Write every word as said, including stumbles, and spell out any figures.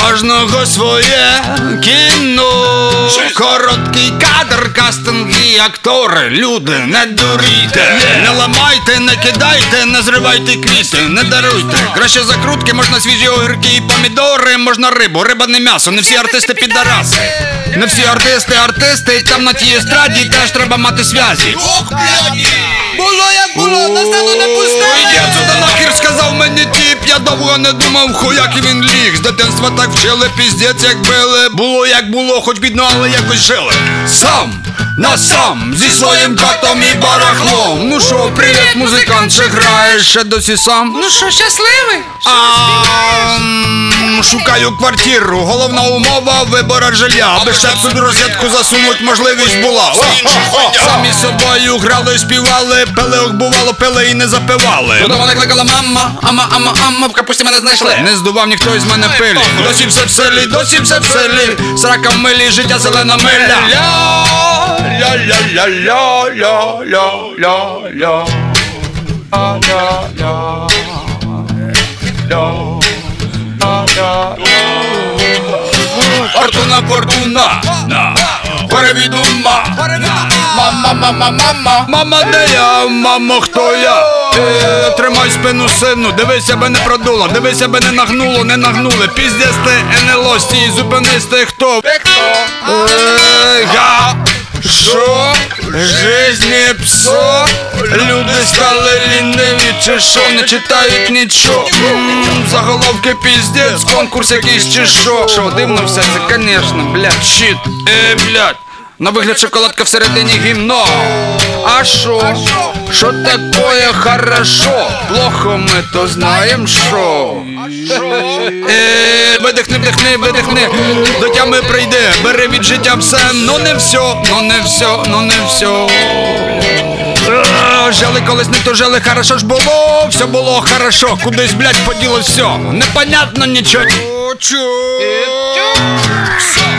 кожного своє кіно. Короткий кадр, кастинги, актори. Люди, не дурійте, не ламайте, не кидайте, не зривайте квіти, не даруйте. Краще закрутки, можна свіжі огірки і помідори, можна рибу, риба не м'ясо, не всі артисти підараси. Не всі артисти артисти, там на тій естраді теж треба мати зв'язі. Було як було, на сцену не пустили. Іди отсюда нахер, сказав мені тіп, я довго не думав, хуяк і він ліг. З дитинства так вчили, піздець як били. Було як було, хоч бідно, але якось жили. Сам, на сам, зі своїм катом і барахлом. Ну шо, привіт, музикант, чи граєш ще досі сам? Ну що, щасливий? А, м, шукаю квартиру, головна умова вибора жилья. Аби ще під розетку засунуть можливість була. О, о, о. Самі собою грали, співали, пили, ох, бувало, пили і не запивали. Додому не кликала мама, ама, ама, ама, в капусті мене знайшли. Не здував ніхто із мене пилі. Досі все в селі, досі все в селі. Срака в милі, життя зелена миля. Ля-ля-ля-ля-ля-ля-ля-ля. Фортуна, фортуна, перевідома. Мама, мама, мама, мама, де я, мамо, хто я? Е, тримай спину, сину, дивись, аби не продуло, дивись, аби не нагнуло, не нагнули. Піздець ти, НЛО, стій, зупинись ти, хто? Е, я, що? Жизнь псо, люди стали ліниві, чи що, не читають нічого. М, заголовки піздець, конкурс якийсь чи що. Що, дивно все це, конечно, блядь, щит, е, блядь. На вигляд шоколадка всередині гімно. А шо? Шо такое хорошо? Плохо ми то знаєм шо. Е, видихни, вдихни, видихни, до тями прийди, бери від життя все, ну не все, ну не все, ну не все. Е, жили колись не то жили, хорошо ж було, все було хорошо, кудись, блядь, поділось все. Непонятно нічого.